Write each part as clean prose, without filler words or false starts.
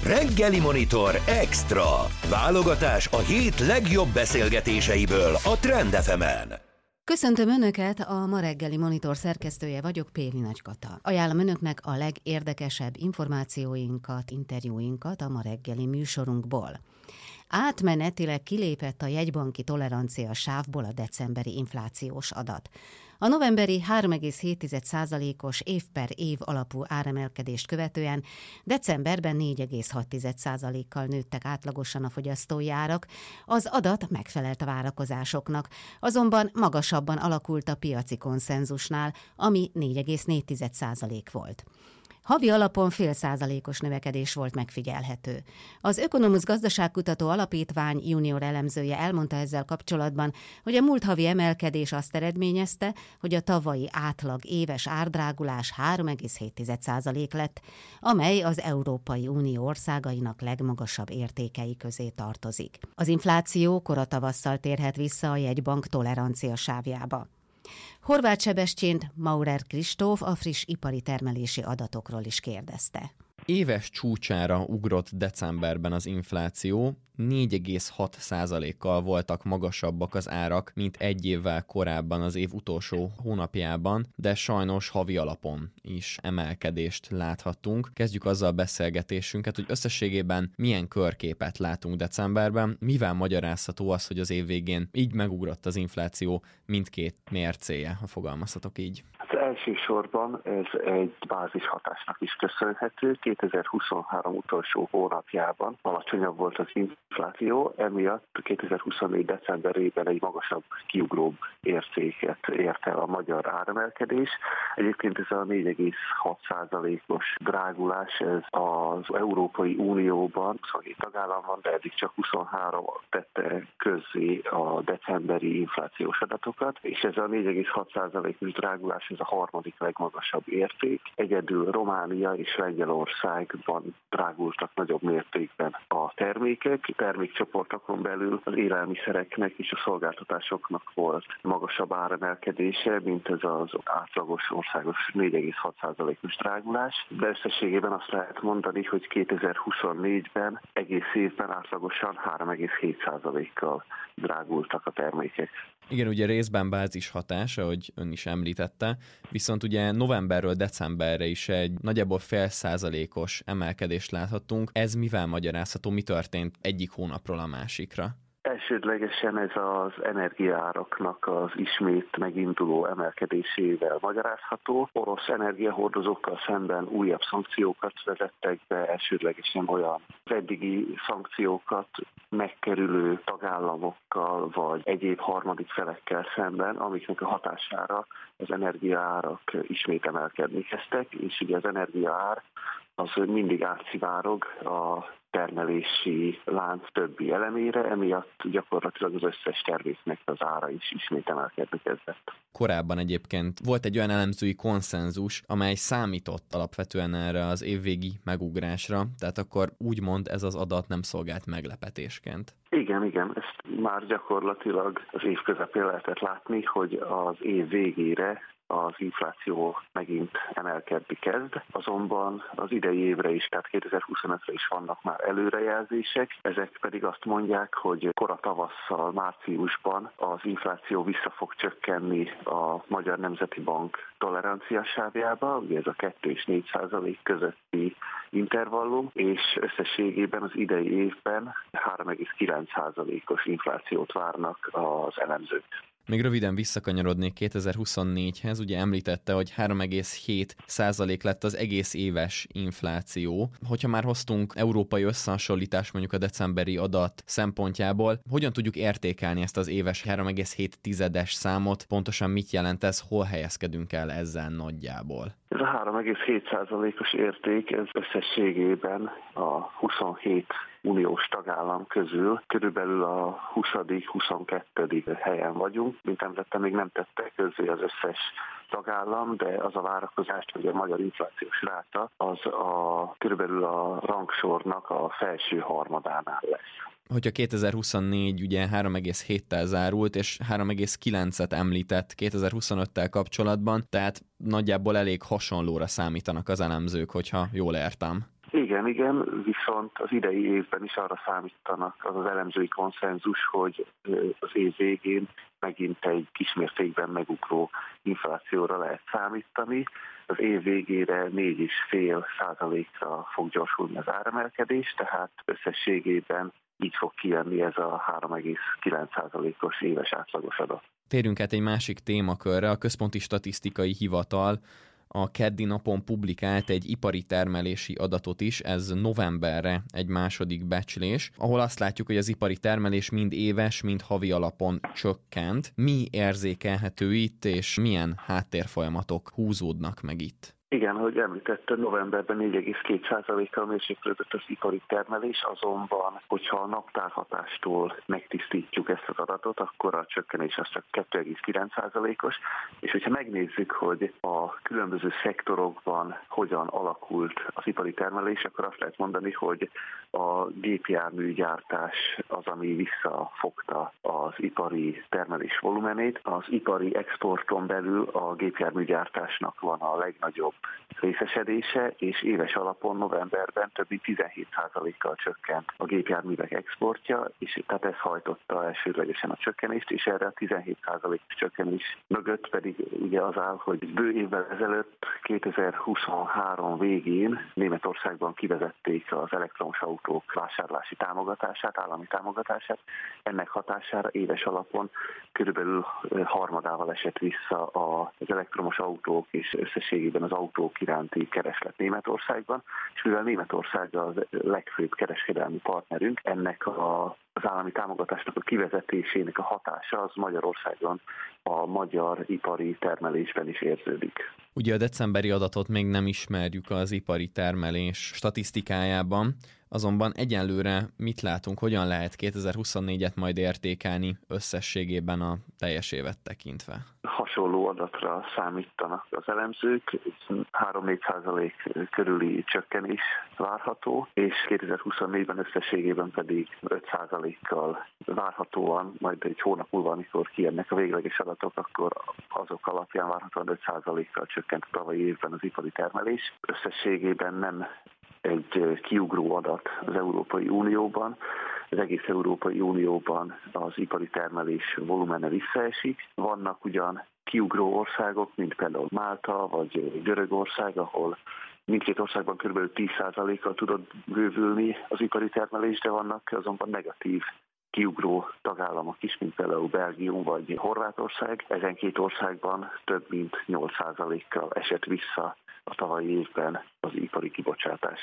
Reggeli Monitor Extra. Válogatás a hét legjobb beszélgetéseiből a Trend FM-en. Köszöntöm Önöket, a Ma reggeli Monitor szerkesztője vagyok, Péli Nagykata. Ajánlom Önöknek a legérdekesebb információinkat, interjúinkat a Ma reggeli műsorunkból. Átmenetileg kilépett a jegybanki tolerancia sávból a decemberi inflációs adat. A novemberi 3,7%-os év per év alapú áremelkedést követően decemberben 4,6%-kal nőttek átlagosan a fogyasztói árak, az adat megfelelt a várakozásoknak, azonban magasabban alakult a piaci konszenzusnál, ami 4,4% volt. Havi alapon 0,5%-os növekedés volt megfigyelhető. Az Ökonomusz Gazdaságkutató Alapítvány junior elemzője elmondta ezzel kapcsolatban, hogy a múlt havi emelkedés azt eredményezte, hogy a tavalyi átlag éves árdrágulás 3,7% lett, amely az Európai Unió országainak legmagasabb értékei közé tartozik. Az infláció koratavasszal térhet vissza a jegybank tolerancia sávjába. Horváth Sebestyént Maurer Kristóf a friss ipari termelési adatokról is kérdezte. Éves csúcsára ugrott decemberben az infláció, 4,6%-kal voltak magasabbak az árak, mint egy évvel korábban az év utolsó hónapjában, de sajnos havi alapon is emelkedést láthattunk. Kezdjük azzal a beszélgetésünket, hogy összességében milyen körképet látunk decemberben, mivel magyarázható az, hogy az év végén így megugrott az infláció mindkét mércéje, ha fogalmazhatok így. Elsősorban ez egy bázishatásnak is köszönhető. 2023 utolsó hónapjában alacsonyabb volt az infláció, emiatt 2024 decemberében egy magasabb, kiugróbb értéket ért el a magyar áremelkedés. Egyébként ez a 4,6%-os drágulás, ez az Európai Unióban 27 tagállam van, de eddig csak 23 tette közzé a decemberi inflációs adatokat, és ez a 4,6%-os drágulás, ez a harmadik legmagasabb érték. Egyedül Románia és Lengyelországban drágultak nagyobb mértékben a termékek. Termékcsoportokon belül az élelmiszereknek és a szolgáltatásoknak volt magasabb áremelkedése, mint ez az átlagos országos 4,6%-os drágulás. De összességében azt lehet mondani, hogy 2024-ben egész évben átlagosan 3,7%-kal drágultak a termékek. Igen, ugye részben bázishatás, ahogy ön is említette, viszont ugye novemberről decemberre is egy nagyjából 0,5%-os emelkedést láthattunk. Ez mivel magyarázható, mi történt egyik hónapról a másikra? Elsődlegesen ez az energiaáraknak az ismét meginduló emelkedésével magyarázható. Orosz energiahordozókkal szemben újabb szankciókat vezettek be, elsődlegesen olyan eddigi szankciókat megkerülő tagállamokkal vagy egyéb harmadik felekkel szemben, amiknek a hatására az energiaárak ismét emelkedni kezdtek, és ugye az energiaár az mindig átszivárog a termelési lánc többi elemére, emiatt gyakorlatilag az összes terméknek az ára is ismét emelkedni kezdett. Korábban egyébként volt egy olyan elemzői konszenzus, amely számított alapvetően erre az évvégi megugrásra, tehát akkor úgymond ez az adat nem szolgált meglepetésként. Igen, ezt már gyakorlatilag az év közepén lehetett látni, hogy az év végére az infláció megint emelkedni kezd, azonban az idei évre is, tehát 2025-re is vannak már előrejelzések, ezek pedig azt mondják, hogy kora tavasszal, márciusban az infláció vissza fog csökkenni a Magyar Nemzeti Bank tolerancia sávjába, ugye ez a 2 és 4% közötti intervallum, és összességében az idei évben 3,9%-os inflációt várnak az elemzők. Még röviden visszakanyarodnék 2024-hez, ugye említette, hogy 3,7% lett az egész éves infláció. Hogyha már hoztunk európai összehasonlítást mondjuk a decemberi adat szempontjából, hogyan tudjuk értékelni ezt az éves 3,7-es számot? Pontosan mit jelent ez, hol helyezkedünk el ezzel nagyjából? Ez a 3,7%-os érték, ez összességében a 27 uniós tagállam közül körülbelül a 20.-22. helyen vagyunk. Mint említettem, még nem tette közzé az összes tagállam, de az a várakozás, hogy a magyar inflációs ráta az körülbelül a rangsornak a felső harmadánál lesz. Hogyha 2024 ugye 3,7-tel zárult, és 3,9-et említett 2025-tel kapcsolatban, tehát nagyjából elég hasonlóra számítanak az elemzők, hogyha jól értem. Igen, viszont az idei évben is arra számítanak az elemzői konszenzus, hogy az év végén megint egy kismértékben megugró inflációra lehet számítani. Az év végére 4,5%-ra fog gyorsulni az áremelkedés, tehát összességében így fog kijönni ez a 3,9%-os éves átlagos adat. Térjünk át egy másik témakörre. A Központi Statisztikai Hivatal a keddi napon publikált egy ipari termelési adatot is, ez novemberre egy második becslés, ahol azt látjuk, hogy az ipari termelés mind éves, mind havi alapon csökkent. Mi érzékelhető itt, és milyen háttérfolyamatok húzódnak meg itt? Igen, ahogy említette, novemberben 4,2%-kal mérséklődött az ipari termelés, azonban, hogyha a naptárhatástól megtisztítjuk ezt az adatot, akkor a csökkenés az csak 2,9%-os, és hogyha megnézzük, hogy a különböző szektorokban hogyan alakult az ipari termelés, akkor azt lehet mondani, hogy a gépjárműgyártás az, ami visszafogta az ipari termelés volumenét. Az ipari exporton belül a gépjárműgyártásnak van a legnagyobb részesedése, és éves alapon novemberben több mint 17%-kal csökkent a gépjárművek exportja, és tehát ez hajtotta elsődlegesen a csökkenést, és erre a 17%-os csökkenés mögött pedig ugye az áll, hogy bő évvel ezelőtt 2023 végén Németországban kivezették az elektromos autók vásárlási támogatását, állami támogatását. Ennek hatására éves alapon körülbelül harmadával esett vissza az elektromos autók és összességében az autók iránti kereslet Németországban, és mivel Németország az legfőbb kereskedelmi partnerünk, ennek az állami támogatásnak a kivezetésének a hatása az Magyarországon a magyar ipari termelésben is érződik. Ugye a decemberi adatot még nem ismerjük az ipari termelés statisztikájában, azonban egyenlőre mit látunk, hogyan lehet 2024-et majd értékelni összességében a teljes évet tekintve? Hasonló adatra számítanak az elemzők, 3-4% körüli csökkenés várható, és 2024-ben összességében pedig 5%-kal várhatóan, majd egy hónap múlva, amikor kijönnek a végleges adatok, akkor azok alapján várhatóan 5%-kal csökkent a tavalyi évben az ipari termelés. Összességében nem egy kiugró adat az Európai Unióban. Az egész Európai Unióban az ipari termelés volumene visszaesik. Vannak ugyan kiugró országok, mint például Málta vagy Görögország, ahol mindkét országban kb. 10%-kal tudott bővülni az ipari termelés, de vannak azonban negatív kiugró tagállamok is, mint például Belgium vagy Horvátország. Ezen két országban több mint 8%-kal esett vissza a tavalyi évben az ipari kibocsátás.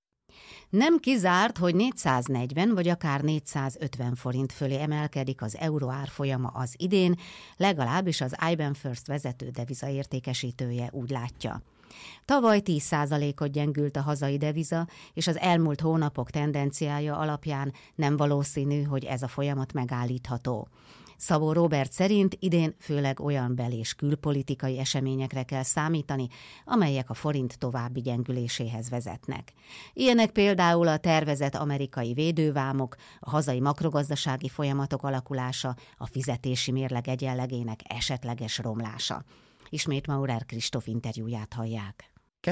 Nem kizárt, hogy 440 vagy akár 450 forint fölé emelkedik az euró árfolyama az idén, legalábbis az IBAN First vezető devizaértékesítője úgy látja. Tavaly 10%-ot gyengült a hazai deviza, és az elmúlt hónapok tendenciája alapján nem valószínű, hogy ez a folyamat megállítható. Szabó Róbert szerint idén főleg olyan bel- és külpolitikai eseményekre kell számítani, amelyek a forint további gyengüléséhez vezetnek. Ilyenek például a tervezett amerikai védővámok, a hazai makrogazdasági folyamatok alakulása, a fizetési mérleg egyenlegének esetleges romlása. Ismét Maurer Kristóf interjúját hallják.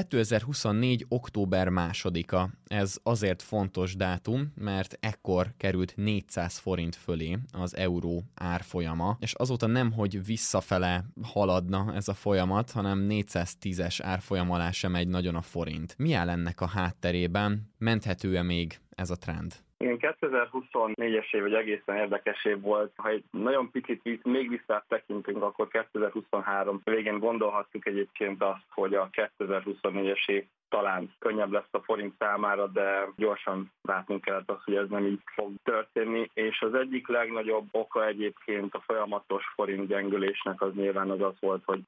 2024. október 2-a. Ez azért fontos dátum, mert ekkor került 400 forint fölé az euró árfolyama, és azóta nem, hogy visszafele haladna ez a folyamat, hanem 410-es árfolyam alá sem megy nagyon a forint. Mi áll ennek a hátterében? Menthető-e még ez a trend? Igen, 2024-es év egy egészen érdekes év volt. Ha egy nagyon picit még vissza tekintünk, akkor 2023 végén gondolhattuk egyébként azt, hogy a 2024-es év talán könnyebb lesz a forint számára, de gyorsan látnunk kellett azt, hogy ez nem így fog történni, és az egyik legnagyobb oka egyébként a folyamatos forint gyengülésnek az nyilván az volt, hogy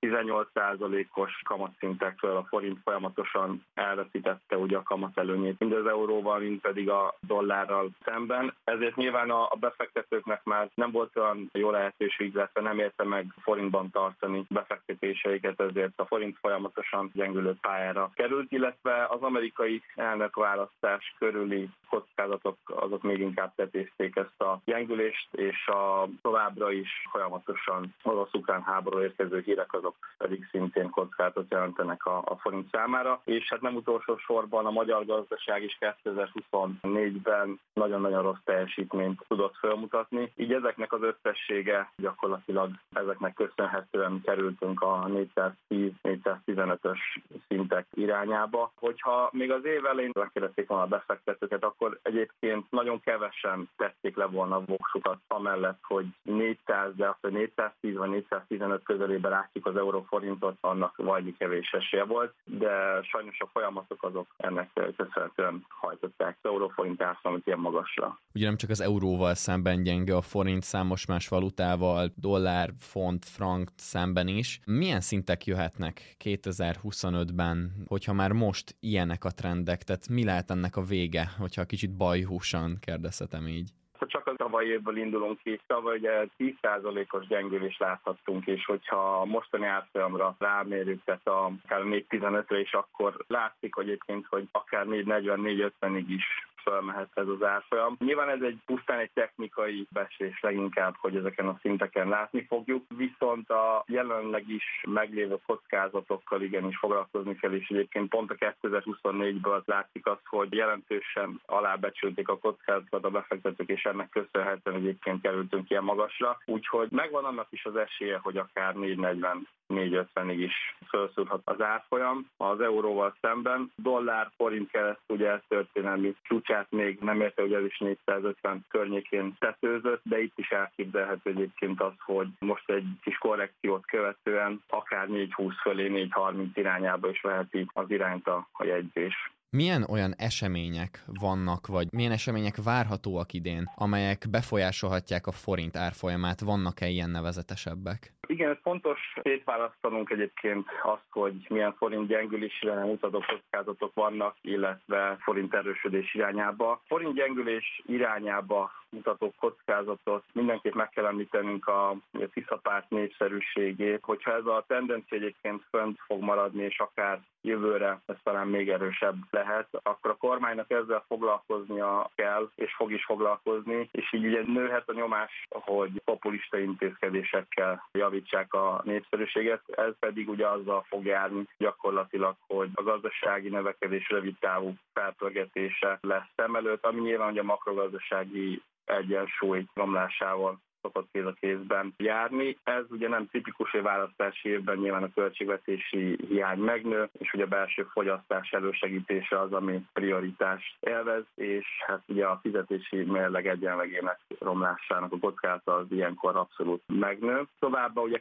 18%-os kamatszintekről a forint folyamatosan elveszítette ugye a kamatelőnyét, mind az euróval, mind pedig a dollárral szemben, ezért nyilván a befektetőknek már nem volt olyan jó lehetőség, illetve nem érte meg forintban tartani befektetéseiket, ezért a forint folyamatosan gyengülő pályára került, illetve az amerikai elnökválasztás körüli kockázatok azok még inkább tetézték ezt a gyengülést, és a továbbra is folyamatosan orosz-ukrán háború érkező hírek azok pedig szintén kockázatot jelentenek a forint számára, és hát nem utolsó sorban a magyar gazdaság is 2024-ben nagyon-nagyon rossz teljesítményt tudott felmutatni. Így ezeknek az összessége gyakorlatilag ezeknek köszönhetően kerültünk a 410-415-ös szintek irányába. Hogyha még az év elején megkérdezték volna a befektetőket, akkor egyébként nagyon kevesen tették le volna a voksukat amellett, hogy 400, de azt, hogy 410 vagy 415 közelébe látjuk az euróforintot, annak vajmi kevés esélye volt, de sajnos a folyamatok azok ennek köszönhetően hajtották az euróforint árfolyamot ilyen magasra. Ugye nem csak az euróval szemben gyenge a forint, számos más valutával, dollár, font, frank szemben is. Milyen szintek jöhetnek 2025-ben, hogyha már most ilyenek a trendek? Tehát mi lehet ennek a vége, hogyha kicsit bajhúsan kérdezhetem így? Csak a tavalyi évből indulunk ki, tavaly ugye 10%-os gyengülést láthattunk, és hogyha a mostani árfolyamra rámérjük, tehát akár 4.15-re is, akkor látszik egyébként, hogy akár 4.40-4.50-ig is felmehet ez az árfolyam. Nyilván ez pusztán egy technikai besés leginkább, hogy ezeken a szinteken látni fogjuk, viszont a jelenleg is meglévő kockázatokkal igenis foglalkozni kell, és egyébként pont a 2024-ből látszik az, hogy jelentősen alábecsülték a kockázatokat a befektetők, és ennek köszönhetően egyébként kerültünk ilyen magasra. Úgyhogy megvan annak is az esélye, hogy akár 4.40-4.50-ig is felszúrhat az árfolyam az euróval szemben. Dollár-forint kereszt ugye történelmi csúcsát még nem érte, hogy ez is 450 környékén tetőzött, de itt is elképzelhető egyébként az, hogy most egy kis korrekciót követően akár 4.20 fölé, 4.30 irányába is veheti az irányt a jegyzés. Milyen olyan események vannak, vagy milyen események várhatóak idén, amelyek befolyásolhatják a forint árfolyamát? Vannak-e ilyen nevezetesebbek? Igen, ez fontos szétválasztanunk egyébként azt, hogy milyen forint gyengülésre mutató kockázatok vannak, illetve forint erősödés irányába. Forint gyengülés irányába mutató kockázatot mindenképp meg kell említenünk a Tisza párt népszerűségét. Hogyha ez a tendencia egyébként fönt fog maradni, és akár jövőre ez talán még erősebb lehet, akkor a kormánynak ezzel foglalkoznia kell, és fog is foglalkozni, és így ugye nőhet a nyomás, hogy populista intézkedésekkel javítsák a népszerűséget, ez pedig ugye azzal fog járni gyakorlatilag, hogy a gazdasági növekedés rövidtávú felpörgetése lesz szem előtt, ami nyilván ugye a makrogazdasági egyensúly romlásával szokott kéz a kézben járni. Ez ugye nem tipikus, hogy választási évben nyilván a költségvetési hiány megnő, és ugye a belső fogyasztás elősegítése az, ami prioritást élvez, és hát ugye a fizetési mérleg egyenlegének romlásának a kockázata az ilyenkor abszolút megnő. Továbbá ugye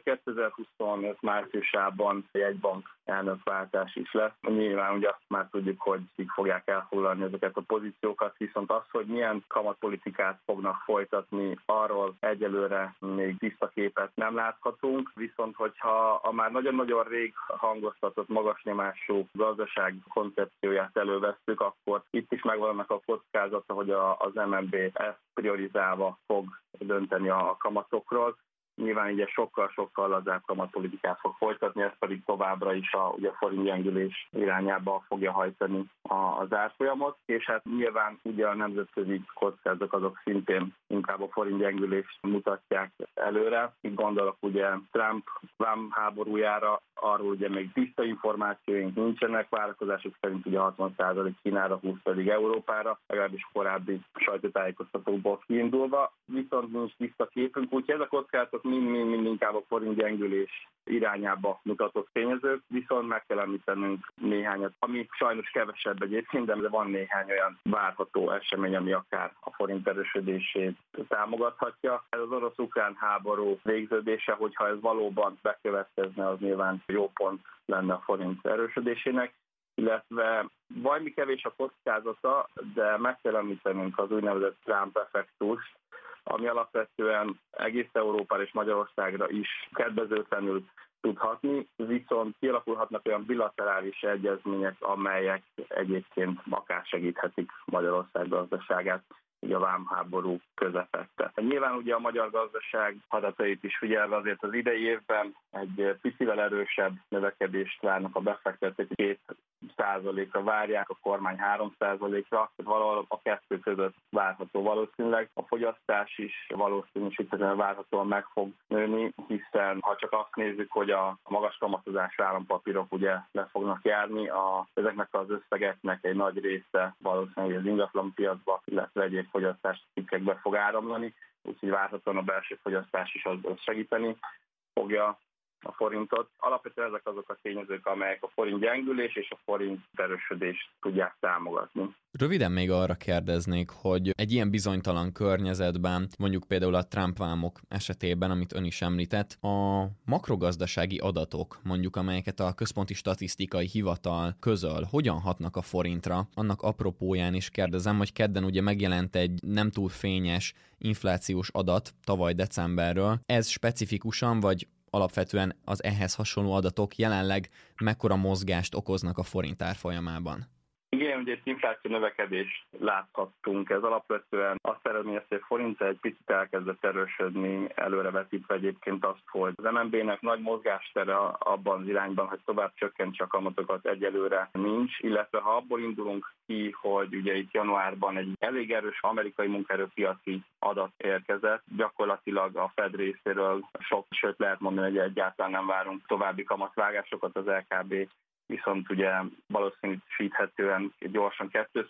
2025 márciusában jegybank elnökváltás is lesz. Nyilván ugye azt már tudjuk, hogy kik fogják elfoglalni ezeket a pozíciókat, viszont az, hogy milyen kamatpolitikát fognak folytatni, arról egyelőre még tiszta képet nem láthatunk, viszont hogyha a már nagyon-nagyon rég hangoztatott magas nyomású gazdaság koncepcióját elővesszük, akkor itt is megvannak a kockázata, hogy az MNB ezt priorizálva fog dönteni a kamatokról. Nyilván ugye sokkal-sokkal lazább kamatpolitikát fog folytatni, ez pedig továbbra is ugye a forint gyengülés irányába fogja hajtani az árfolyamot, és hát nyilván ugye a nemzetközi kockázatok azok szintén inkább a forint gyengülést mutatják előre. Itt gondolok ugye Trump háborújára, arról ugye még tiszta információink nincsenek, várakozások szerint ugye 60% Kínára, 20% pedig Európára, legalábbis korábbi sajtótájékoztatókból kiindulva, viszont nincs tiszta képünk, úgyhogy ez a kockázatok mind inkább a forint gyengülés irányába mutatott tényezők, viszont meg kell említenünk néhányat, ami sajnos kevesebb egyébként, de van néhány olyan várható esemény, ami akár a forint erősödését támogathatja. Ez az orosz-ukrán háború végződése, hogyha ez valóban bekövetkezne, az nyilván jó pont lenne a forint erősödésének, illetve valami kevés a kockázata, de meg kell említenünk az úgynevezett Trump-effektust, ami alapvetően egész Európára és Magyarországra is kedvezőtlenül tud hatni, viszont kialakulhatnak olyan bilaterális egyezmények, amelyek egyébként akár segíthetik Magyarország gazdaságát. ugye a vámháború közepette. Nyilván ugye a magyar gazdaság adatait is figyelve azért az idei évben egy picivel erősebb növekedést várnak a befektetők, 2%-ra várják, a kormány 3%-ra, valahol a kettő között várható valószínűleg. A fogyasztás is valószínűsíthetően várhatóan meg fog nőni, hiszen ha csak azt nézzük, hogy a magas kamatozású állampapírok ugye le fognak járni, ezeknek az összegeknek egy nagy része valószínűleg az ingatlanpiacba, illetve egyéb fogyasztási cikkekbe fog áramlani, úgyhogy várhatóan a belső fogyasztás is az segíteni fogja a forintot. Alapvetően ezek azok a tényezők, amelyek a forint gyengülés és a forint erősödést tudják támogatni. Röviden még arra kérdeznék, hogy egy ilyen bizonytalan környezetben, mondjuk például a Trump vámok esetében, amit ön is említett, a makrogazdasági adatok, mondjuk amelyeket a Központi Statisztikai Hivatal közöl, hogyan hatnak a forintra? Annak apropóján is kérdezem, hogy kedden ugye megjelent egy nem túl fényes inflációs adat tavaly decemberről. Ez specifikusan vagy alapvetően az ehhez hasonló adatok jelenleg mekkora mozgást okoznak a forint árfolyamában? Igen, ugye egy infláció növekedést láthattunk. Ez alapvetően azt eredményezte, hogy a forint egy picit elkezdett erősödni, előrevetítve egyébként azt, hogy az MNB-nek nagy mozgástere abban az irányban, hogy tovább csökkentse a kamatokat, egyelőre nincs, illetve ha abból indulunk ki, hogy ugye itt januárban egy elég erős amerikai munkaerőpiaci adat érkezett, gyakorlatilag a Fed részéről sőt lehet mondani, hogy egyáltalán nem várunk további kamatvágásokat, az LKB viszont ugye valószínűsíthetően gyorsan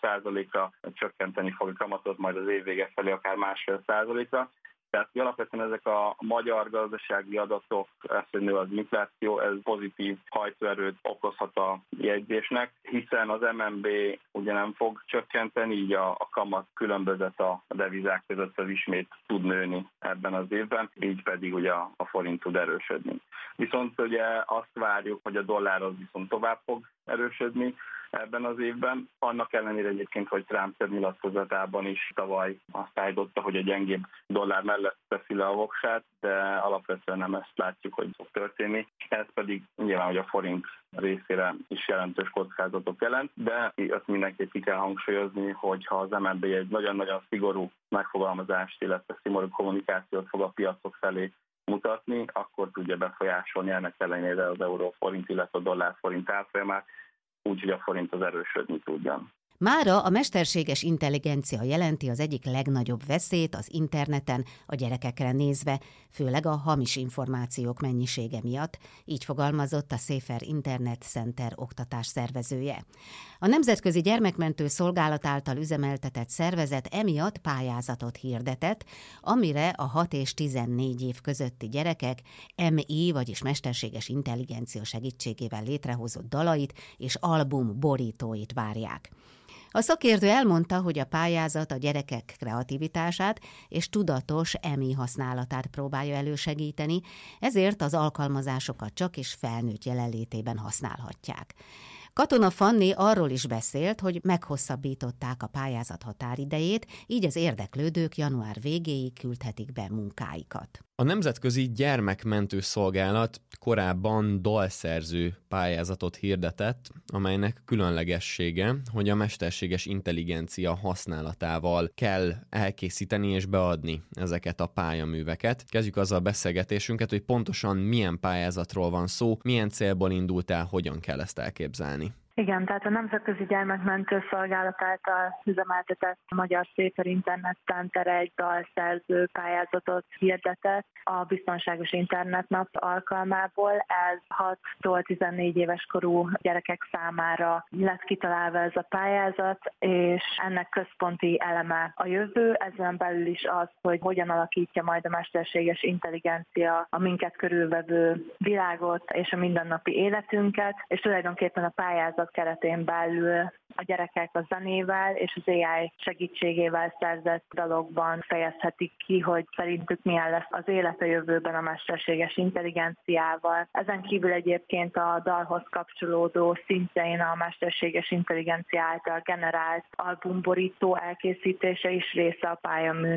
2%-ra csökkenteni fog a kamatot, majd az év vége felé akár 1,5%-ra. Tehát alapvetően ezek a magyar gazdasági adatok, ez, hogy nő az infláció, ez pozitív hajtóerőt okozhat a jegyzésnek, hiszen az MNB ugye nem fog csökkenteni, így a kamat különbözet a devizák között az ismét tud nőni ebben az évben, így pedig ugye a forint tud erősödni. Viszont ugye azt várjuk, hogy a dollár az viszont tovább fog erősödni ebben az évben. Annak ellenére egyébként, hogy Trump több nyilatkozatában is tavaly azt állította, hogy a gyengébb dollár mellett teszi le a voksát, de alapvetően nem ezt látjuk, hogy fog történni. Ez pedig nyilván, hogy a forint részére is jelentős kockázatot jelent, de azt mindenképp ki kell hangsúlyozni, hogy ha az MNB egy nagyon-nagyon szigorú megfogalmazást, illetve szigorú kommunikációt fog a piacok felé mutatni, akkor tudja befolyásolni ennek ellenére az euró-forint, illetve a dollár-forint árfolyamát, úgyhogy a forint az erősödni tudjon. Mára a mesterséges intelligencia jelenti az egyik legnagyobb veszélyt az interneten a gyerekekre nézve, főleg a hamis információk mennyisége miatt, így fogalmazott a Safer Internet Center oktatás szervezője. A Nemzetközi Gyermekmentő Szolgálat által üzemeltetett szervezet emiatt pályázatot hirdetett, amire a 6 és 14 év közötti gyerekek MI, vagyis mesterséges intelligencia segítségével létrehozott dalait és album borítóit várják. A szakértő elmondta, hogy a pályázat a gyerekek kreativitását és tudatos EMI használatát próbálja elősegíteni, ezért az alkalmazásokat csak is felnőtt jelenlétében használhatják. Katona Fanni arról is beszélt, hogy meghosszabbították a pályázat határidejét, így az érdeklődők január végéig küldhetik be munkáikat. A Nemzetközi Gyermekmentő Szolgálat korábban dalszerző pályázatot hirdetett, amelynek különlegessége, hogy a mesterséges intelligencia használatával kell elkészíteni és beadni ezeket a pályaműveket. Kezdjük azzal a beszélgetésünket, hogy pontosan milyen pályázatról van szó, milyen célból indultál, hogyan kell ezt elképzelni. Igen, tehát a Nemzetközi Gyermekmentő Szolgálat által üzemeltetett Magyar Safer Internet Center egy dalszerző pályázatot hirdetett a Biztonságos Internetnap alkalmából. Ez 6-tól 14 éves korú gyerekek számára lett kitalálva ez a pályázat, és ennek központi eleme a jövő, ezen belül is az, hogy hogyan alakítja majd a mesterséges intelligencia a minket körülvevő világot és a mindennapi életünket, és tulajdonképpen a pályázat keretén belül a gyerekek a zenével és az AI segítségével szerzett dalokban fejezhetik ki, hogy szerintük milyen lesz az élet a jövőben a mesterséges intelligenciával. Ezen kívül egyébként a dalhoz kapcsolódó szintjén a mesterséges intelligencia által generált albumborító elkészítése is része a pályaműnek.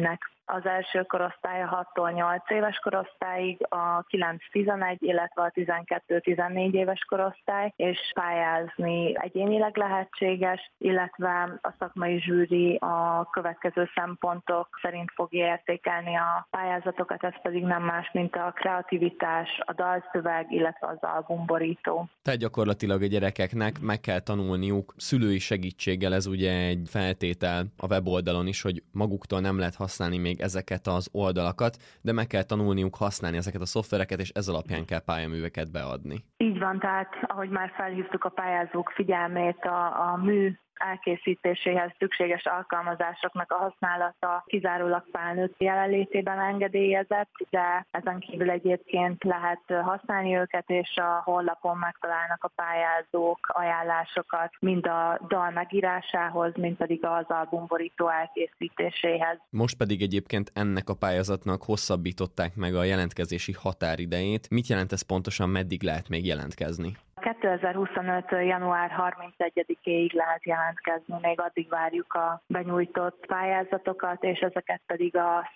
Az első korosztály a 6-tól 8 éves korosztályig, a 9-11, illetve a 12-14 éves korosztály, és pályázni egyénileg lehetséges, illetve a szakmai zsűri a következő szempontok szerint fogja értékelni a pályázatokat, ez pedig nem más, mint a kreativitás, a dalszöveg, illetve az albumborító. Tehát gyakorlatilag a gyerekeknek meg kell tanulniuk szülői segítséggel, ez ugye egy feltétel a weboldalon is, hogy maguktól nem lehet használni még ezeket az oldalakat, de meg kell tanulniuk használni ezeket a szoftvereket, és ez alapján kell pályaműveket beadni. Így van, tehát ahogy már felhívtuk a pályázók figyelmét, a mű elkészítéséhez szükséges alkalmazásoknak a használata kizárólag felnőtt jelenlétében engedélyezett, de ezen kívül egyébként lehet használni őket, és a honlapon megtalálnak a pályázók ajánlásokat, mind a dal megírásához, mind pedig az albumborító elkészítéséhez. Most pedig egyébként ennek a pályázatnak hosszabbították meg a jelentkezési határidejét. Mit jelent ez pontosan, meddig lehet még jelentkezni? 2025. január 31-éig lehet jelentkezni, még addig várjuk a benyújtott pályázatokat, és ezeket pedig a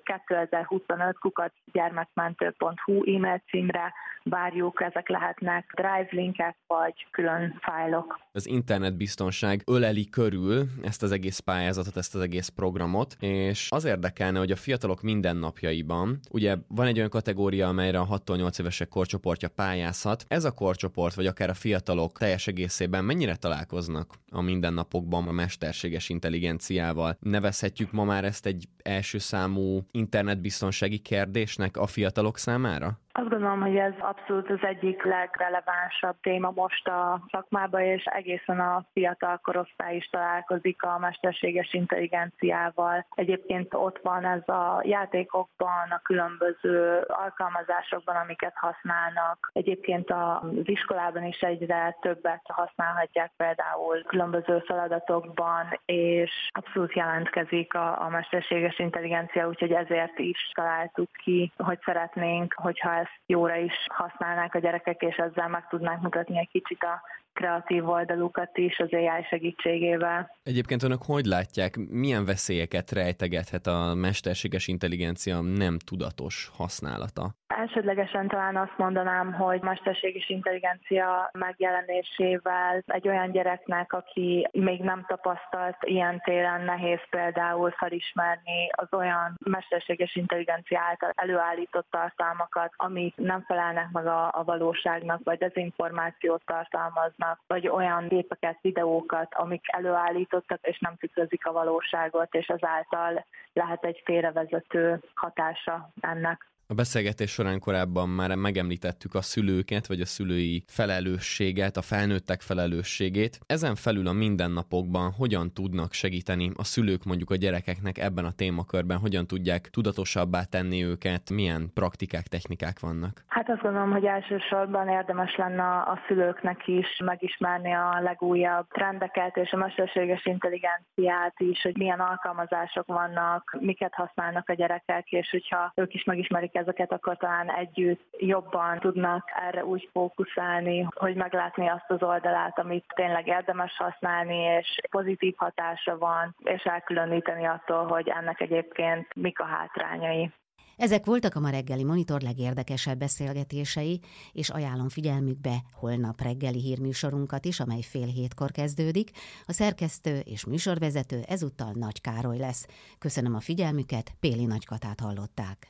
seed2025@gyermekmentő.hu e-mail címre várjuk, ezek lehetnek drive linkek vagy külön fájlok. Az internetbiztonság öleli körül ezt az egész pályázatot, ezt az egész programot, és az érdekelne, hogy a fiatalok mindennapjaiban, ugye van egy olyan kategória, amelyre a 6-tól 8 évesek korcsoportja pályázhat. Ez a korcsoport, vagy akár a fiatalok teljes egészében mennyire találkoznak a mindennapokban a mesterséges intelligenciával? Nevezhetjük ma már ezt egy első számú internetbiztonsági kérdésnek a fiatalok számára? Azt gondolom, hogy ez abszolút az egyik legrelevánsabb téma most a szakmában, és egészen a fiatal korosztály is találkozik a mesterséges intelligenciával. Egyébként ott van ez a játékokban, a különböző alkalmazásokban, amiket használnak. Egyébként az iskolában is egyre többet használhatják például különböző feladatokban, és abszolút jelentkezik a mesterséges intelligencia, úgyhogy ezért is találtuk ki, hogy szeretnénk, hogyha ezt jóra is használnák a gyerekek, és ezzel meg tudnák mutatni egy kicsit a kreatív oldalukat is az AI segítségével. Egyébként önök hogy látják, milyen veszélyeket rejtegethet a mesterséges intelligencia nem tudatos használata? Elsődlegesen talán azt mondanám, hogy mesterséges intelligencia megjelenésével egy olyan gyereknek, aki még nem tapasztalt ilyen téren, nehéz például felismerni az olyan mesterséges intelligencia által előállított tartalmakat, amik nem felelnek meg a valóságnak, vagy dezinformációt tartalmaznak, vagy olyan képeket, videókat, amik előállítottak, és nem tükrözik a valóságot, és ezáltal lehet egy félrevezető hatása ennek. A beszélgetés során korábban már megemlítettük a szülőket, vagy a szülői felelősséget, a felnőttek felelősségét. Ezen felül a mindennapokban hogyan tudnak segíteni a szülők mondjuk a gyerekeknek ebben a témakörben, hogyan tudják tudatosabbá tenni őket, milyen praktikák, technikák vannak? Hát azt gondolom, hogy elsősorban érdemes lenne a szülőknek is megismerni a legújabb trendeket és a mesterséges intelligenciát is, hogy milyen alkalmazások vannak, miket használnak a gyerekek, és hogyha ők is megismerik ezeket, akkor talán együtt jobban tudnak erre úgy fókuszálni, hogy meglátni azt az oldalát, amit tényleg érdemes használni, és pozitív hatása van, és elkülöníteni attól, hogy ennek egyébként mik a hátrányai. Ezek voltak a Ma reggeli Monitor legérdekesebb beszélgetései, és ajánlom figyelmükbe holnap reggeli hírműsorunkat is, amely 6:30 kezdődik. A szerkesztő és műsorvezető ezúttal Nagy Károly lesz. Köszönöm a figyelmüket, Péli Nagy Katát hallották.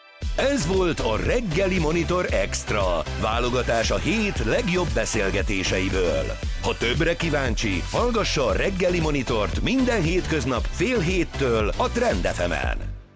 Ez volt a Reggeli Monitor Extra, válogatás a hét legjobb beszélgetéseiből. Ha többre kíváncsi, hallgassa a Reggeli Monitort minden hétköznap 6:30 a Trend FM-en.